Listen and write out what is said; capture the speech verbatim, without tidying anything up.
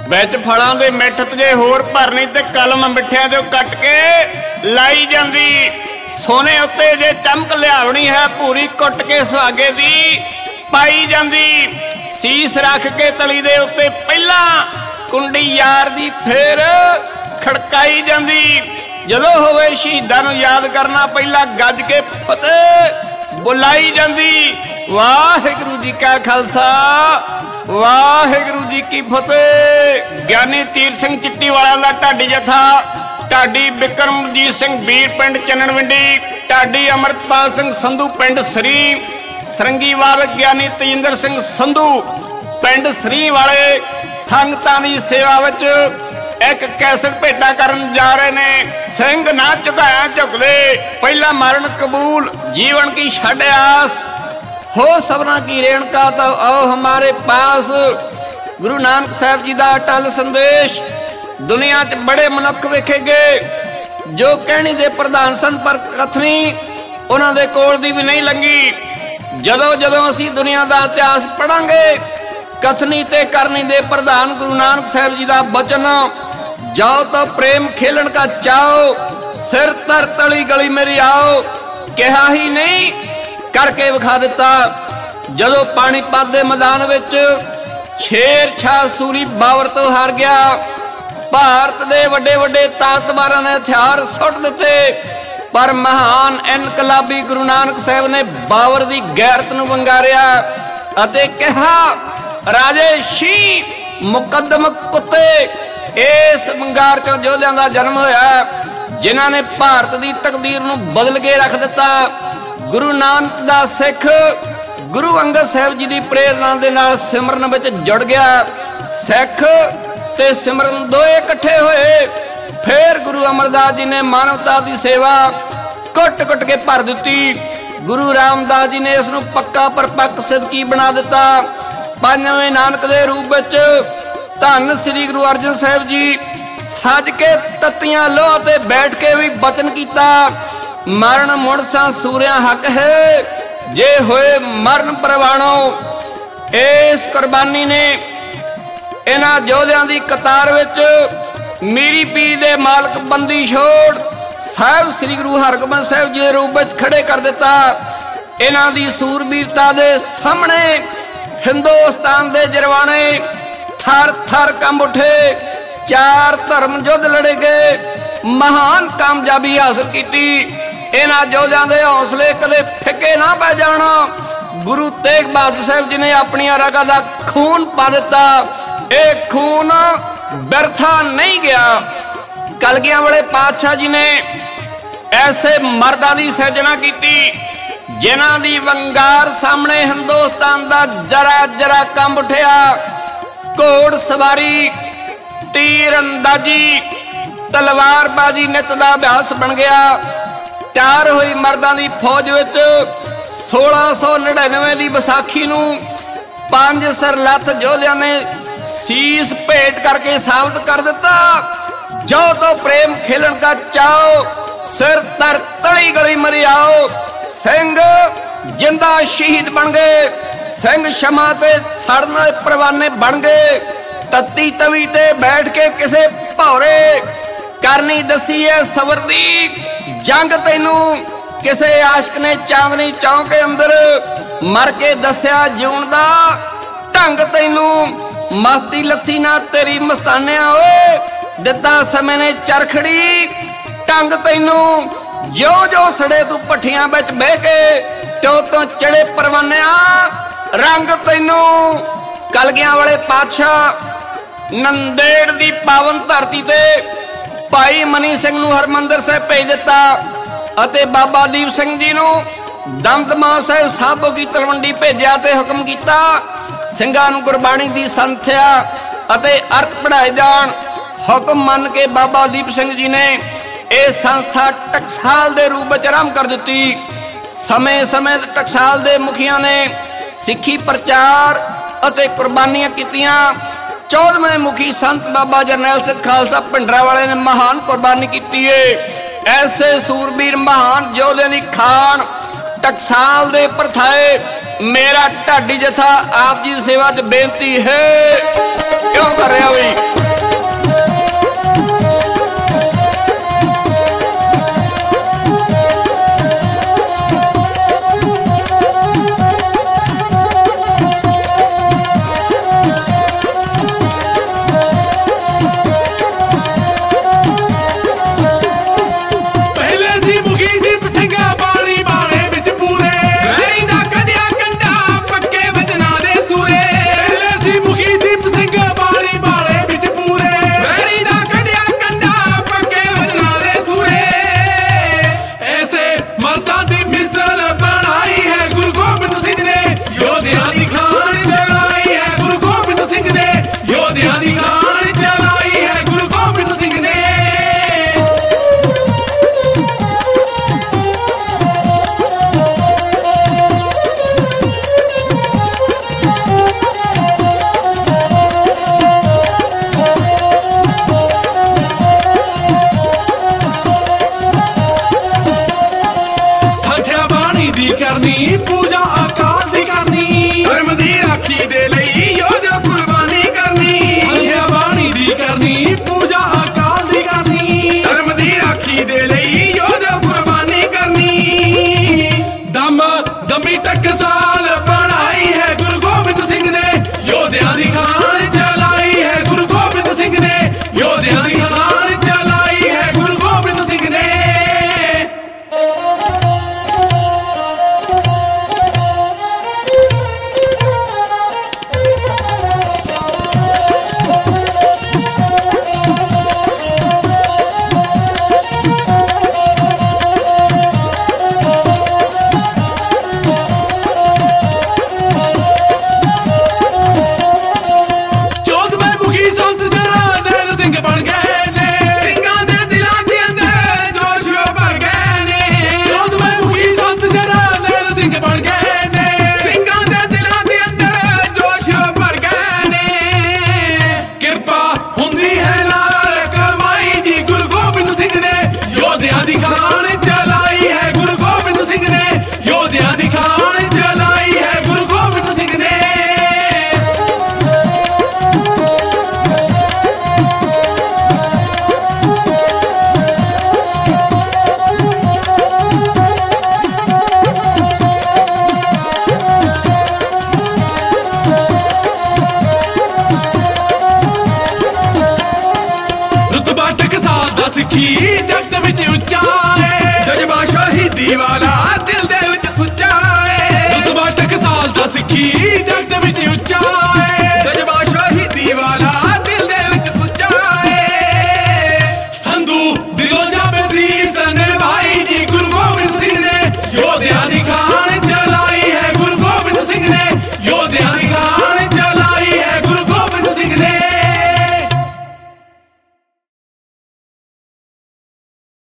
ਵਿੱਚ ਫਲਾਂ ਦੇ ਮਿੱਠਤ ਜੇ ਹੋਰ ਭਰਨੀ ਤੇ ਕਲਮ ਮਿੱਠਿਆਂ ਚੋਂ ਕੱਟ ਕੇ ਲਾਈ ਜਾਂਦੀ। ਸੋਨੇ ਉੱਤੇ ਜੇ ਚਮਕ ਲਿਆਵਣੀ ਹੈ ਭੂਰੀ ਕੁੱਟ ਕੇ ਸੁਹਾਗੇ ਦੀ ਪਾਈ ਜਾਂਦੀ। ਸੀਸ ਰੱਖ ਕੇ ਤਲੀ ਦੇ ਉੱਤੇ ਪਹਿਲਾਂ ਕੁੰਡੀ ਯਾਰ ਦੀ ਫੇਰ ਖੜਕਾਈ ਜਾਂਦੀ। ਜਦੋਂ ਹੋਵੇ ਸ਼ਹੀਦਾਂ ਨੂੰ ਯਾਦ ਕਰਨਾ ਪਹਿਲਾਂ ਗੱਜ ਕੇ ਫਤਿਹ ਬੁਲਾਈ ਜਾਂਦੀ। ਵਾਹਿਗੁਰੂ ਜੀ ਕਾ ਖਾਲਸਾ ਵਾਹਿਗੁਰੂ ਜੀ ਕੀ ਫਤਿਹ। ਗਿਆਨੀ ਤੀਰ ਸਿੰਘ ਚਿੱਟੀਵਾਲਾ ਦਾ ਢਾਡੀ ਜਥਾ, ਢਾਡੀ ਬਿਕਰਮਜੀਤ ਸਿੰਘ ਵੀਰ ਪਿੰਡ ਚੰਨਣਵਿੰਡੀ, ਢਾਡੀ ਅਮਰਪਾਲ ਸਿੰਘ ਸੰਧੂ ਪਿੰਡ ਸਰੀ, ਸਰੰਗੀਵਾਲ ਗਿਆਨੀ ਤੇਜਿੰਦਰ ਸਿੰਘ ਸੰਧੂ ਪਿੰਡ ਸਰੀ ਵਾਲੇ ਸੰਗਤਾਂ ਦੀ ਸੇਵਾ ਵਿੱਚ ਇੱਕ ਕੈਸਟ ਭੇਟਾ ਕਰਨ ਜਾ ਰਹੇ ਨੇ। ਸਿੰਘ ਨਾ ਝੁਕਾਇਆ ਝੁਕਦੇ, ਪਹਿਲਾ ਮਰਨ ਕਬੂਲ ਜੀਵਨ ਕੀ ਛੱਡ ਆਸ, हो सबना की रेणुका तो आओ हमारे पास। गुरु नानक साहब जी का अटल संदेश। दुनिया च बड़े मनुख वेखे गए जो कहनी दे प्रधान सन पर कथनी उन्हां दे कोल दी भी नहीं लंगी। जदों जदों असीं दुनिया का इतिहास पढ़ांगे कथनी ते करनी दे प्रधान गुरु नानक साहब जी का बचन, जाओ तो प्रेम खेलन का चाओ, सिर तर तली गली मेरी आओ, कहा ही नहीं करके विखा दिता। जदों पानीपत दे मैदान विच शेर शाह सूरी बाबर तो हार गया, भारत दे वड्डे वड्डे ताकतवरां ने हथियार सुट दिते, पर महान इनकलाबी गुरु नानक साहब ने बाबर दी गैरत नूं वंगारिया अते कहा, राजे शी मुकदम कुत्ते। इस वंगार चों योद्धियां दा जन्म होया जिन्हां ने भारत दी तकदीर नूं बदल के रख दिता। गुरु नानक दा सिख गुरु अंगद साहब जी की प्रेरणा दे नाल सिमरन विच जुड़ गया। सिख ते सिमरन दोए इकट्ठे होए। फिर गुरु अमरदास जी ने मानवता की सेवा कुट कुट के भर दी। गुरु रामदास जी ने इसनूं पक्का परपक्क सिद्की बना दिता। पंजवें नानक दे रूप विच धन श्री गुरु अर्जन साहब जी सज के तत्तियां लोह ते बैठ के भी बचन किया, मरण मुड़सा सूरिया हक है जे होए मरण परवाणो। इस कुर्बानी ने इन्हां योद्धियां दी कतार विच मीरी पीर दे मालक बंदी छोड़ साहब श्री गुरु हरगोबिंद साहब जी दे रूप विच खड़े कर दिता। इन्हां दी सूरबीरता दे सामने हिंदुस्तान दे जरवाने थर थर कंब उठे। चार धर्म युद्ध लड़े गए, महान कामयाबी हासिल की। इन्हां योद्धियां दे हौसले कदे फिके ना पै जाना। गुरु तेग बहादुर साहब जी ने अपनी रगा दा खून पा दिता। यह खून व्यर्था नहीं गया। कलगियां वाले पातशाह जी ने ऐसे मर्दां दी सिरजना की जिन्हां दी वंगार सामने हिंदुस्तान दा जरा जरा कंब उठिया। घोड़ सवारी, तीर अंदाजी, तलवारबाजी नित दा अभ्यास बन गया। तैयार हुई मर्दां दी फौज विच सोलह सौ नड़िनवे की विसाखी नूं पांच सरलथ योद्धियां ने शीस भेंट करके साबित कर दिता, जो तो प्रेम खेलन का चाओ, सिर तर तली गली मरी आओ। सिंह जिंदा शहीद बन गए, सिंह क्षमा ते सड़न परवाने बन गए। तत्ती तवी ते बैठ के किसे भौरे करनी दसी है सबर दी जंग। तैनू किसे आशिक ने चांदनी चौक के अंदर मर के दसिया जीवन दा ढंग। तैनू मस्ती लथी ना तेरी मस्तानिया ओए, दिता समय ने चरखड़ी ढंग। तैनू जो जो सड़े तू भट्ठियां विच बह के त्यो तो चढ़े परवानिया रंग। तैनू कलगियां वाले पातशाह नंदेड़ दी पावन धरती ते भाई मनी सिंह नूं हरमंदर साहिब भेज दिता अते बाबा दीप सिंह जी नूं दमदमा साहिब साबो की तलवंडी भेजिया ते हुक्म कीता ਸਿੰਘਾਂ ਨੂੰ गुरबाणी दी संथ्या अते अर्थ पढ़ाए जाण। हुक्म मन के बाबा दीप सिंह जी ने यह संस्था टकसाल दे रूप विच आरंभ कर दी। समय समय टकसाल दे मुखिया ने सिखी प्रचार अते कुर्बानियां कीतियां। चौदहवें मुखी संत बाबा जरनैल सिंह खालसा पिंडरा वाले ने महान कुर्बानी की है। ऐसे सूरबीर महान योद्धियां दी खान टकसाल दे परथाए मेरा ढाडी जथा आप जी सेवा च बेनती है। क्यों कर रहा भाई। ਦੀ ਕਰਨੀ, ਪੂਜਾ ਅਕਾਲ ਦੀ ਕਰਨੀ, ਧਰਮ ਦੀ ਰਾਖੀ ਦੇ ਲਈ ਯੋਧਾ ਕੁਰਬਾਨੀ ਕਰਨੀ। ਦਮ ਦਮੀ ਟਕਸਾਲ ਬਣਾਈ ਹੈ ਗੁਰੂ ਗੋਬਿੰਦ ਸਿੰਘ ਨੇ, ਯੋਧਿਆਂ ਦੀ ਖਾਨ ਚਲਾਈ ਹੈ ਗੁਰੂ ਗੋਬਿੰਦ ਸਿੰਘ ਨੇ, ਯੋਧਿਆਂ ਦੀ ਖਾਨ ਚਲਾਈ ਹੈ ਗੁਰੂ ਗੋਬਿੰਦ ਸਿੰਘ ਨੇ। ਯੋਧਿਆਂ ਦੀ ਖਾਨ ਚਲਾਈ ਹੈ ਗੁਰੂ ਗੋਬਿੰਦ ਸਿੰਘ ਨੇ, ਯੋਧਿਆਂ ਦੀ ਖਾਨ ਚਲਾਈ ਹੈ ਗੁਰੂ ਗੋਬਿੰਦ ਸਿੰਘ ਨੇ। ਰੁਤਬਾ ਟਕਸਾਲ ਦਾ ਸਿੱਖੀ ਜਗਤ ਵਿੱਚ ਉੱਚਾ ਏ, ਜਜ਼ਬਾ ਸ਼ਹੀਦੀ ਵਾਲਾ ਦਿਲ ਦੇ ਵਿੱਚ ਸੁੱਚਾ ਏ। ਰੁਤਬਾ ਟਕਸਾਲ ਦਾ ਸਿੱਖੀ ਜਗਤ ਵਿੱਚ ਉੱਚਾ ਏ, ਜਜ਼ਬਾ ਸ਼ਹੀਦੀ ਵਾਲਾ ਦਿਲ ਦੇ ਵਿੱਚ ਸੁੱਚਾ ਏ। ਸੰਧੂ ਦਿਲੋਂ ਜਾਵੇ ਸੀਸ ਨਿਭਾਈ ਜੀ ਗੁਰੂ ਗੋਬਿੰਦ ਸਿੰਘ ਨੇ, ਯੋਧਿਆਂ ਦੀ